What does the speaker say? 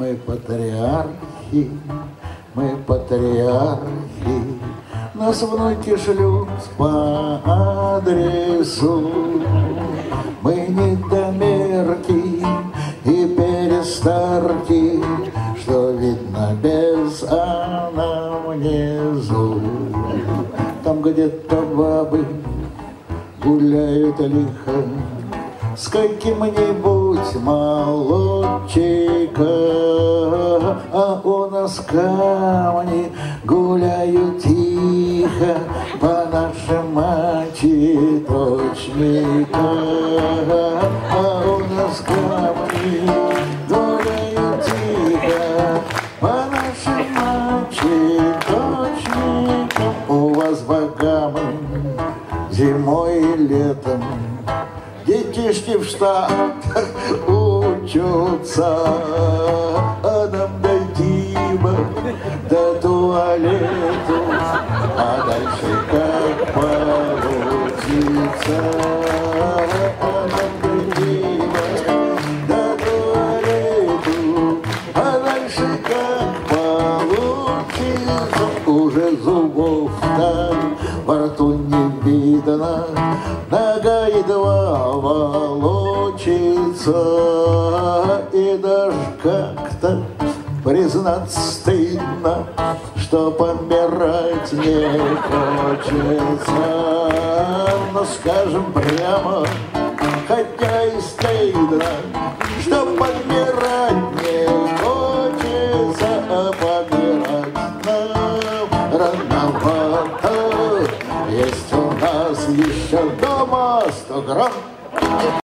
Мы патриархи, мы патриархи, нас внуки шлют по адресу. Мы недомерки и перестарки, что видно без анамнезу. Там где-то бабы гуляют лихо с каким-нибудь молодчиком, а у нас камни гуляют тихо по нашим мочеточникам. А у нас камни гуляют тихо по нашим мочеточникам. У вас богамы зимой и летом детишки в Штатах учатся, а нам дойти бы до туалету, а дальше как получится. А нам дойти бы до туалету, а дальше как получится. Уже зубов-то во рту не видно, нога едва волочится, и даже как-то признаться стыдно, что помирать не хочется. Но скажем прямо, хотя и стыдно, что помирать не хочется, а помирать нам рановато. Есть у нас еще дома 100 грамм